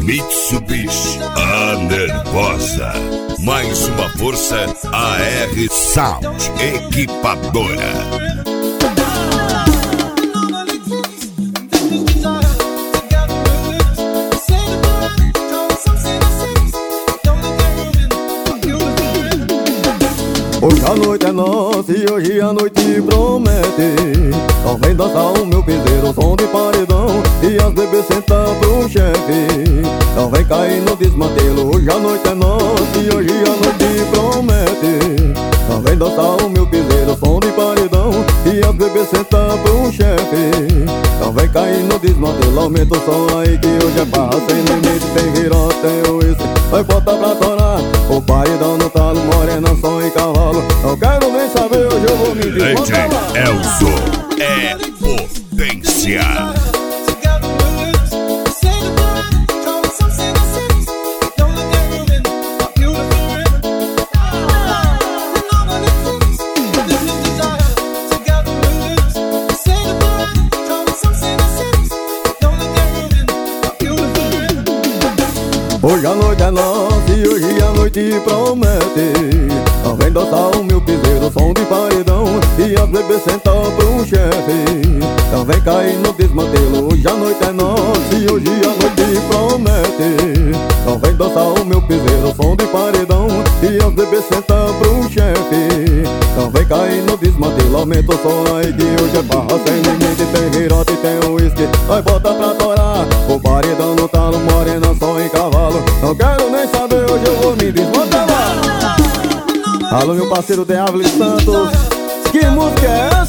Mitsubishi, a nervosa. Mais uma força AR Sound Equipadora. Hoje a noite é nossa e hoje a noite promete. Só vem dançar o meu piseiro, som de paredão, e as bebês sentam pro chefe. Só vem cair no desmantelo. Hoje a noite é nossa e hoje a noite promete. Só vem dançar o meu piseiro, som de paredão, e as bebês sentam pro chefe. Só vem cair no desmantelo. Aumenta o som aí que hoje é barra sem limite. Tem girota, tem uísque, vai botar pra torar. O paredão no talo, morena, som e cavalo. Não quero nem saber, hoje eu vou me desmontar. DJ Elzo é potência. Hoje a noite é nossa e hoje a noite promete. Só vem dançar o meu piseiro, som de paredão, e as bebês sentam pro chefe. Só vem cair no desmantelo. Hoje a noite é nossa e hoje a noite promete. Só vem dançar o meu piseiro, som de paredão, e as bebês sentam pro chefe. Só vem cair no desmantelo. Aumenta o som aí que hoje é barra sem limite. Tem virote e tem uísque, vai botar pra torar. O paredão no talo, morena, som e cavalo. Não quero nem saber, hoje eu vou me desmontar. Alô, meu parceiro de Ávila Santos, que música é essa?